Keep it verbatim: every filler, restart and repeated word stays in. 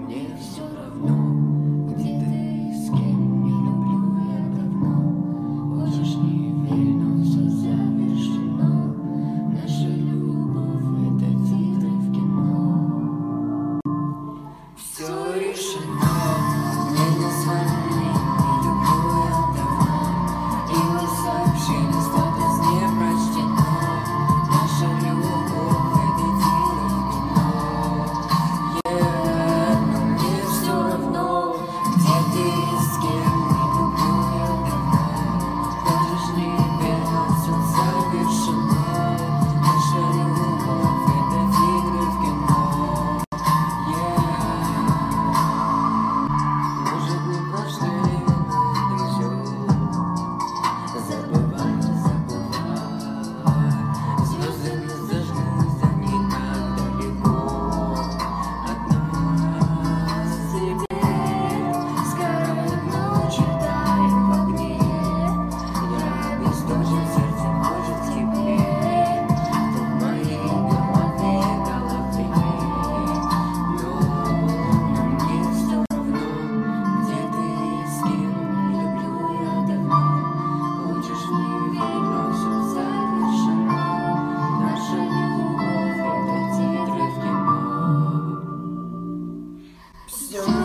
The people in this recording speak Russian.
мне все равно, где ты, с кем, не люблю я давно. Хочешь, не верь, но все завершено. Наша любовь — это титры в кино. Все решено, мне не звони, не люблю я давно. И мы сообщили, статус не прочтено. Наша любовь — это титры в кино. Yeah, но мне все равно, где ты, с кем, не люблю я давно. Можешь не верить, но все завершено. Наша любовь — это титры в кино. Yeah. Может, не прошлые, но это все. Забывай, забывай. Звезды не зажглись, они так далеко от нас. Теперь сгорают ночи, тают в огне. Я обесточен, сердце может теплее. Ты в моей голове, голове. Но, но мне все равно, где ты, с кем, не люблю я давно. Хочешь, не верь, но все завершено. Наша любовь — это титры в кино. Все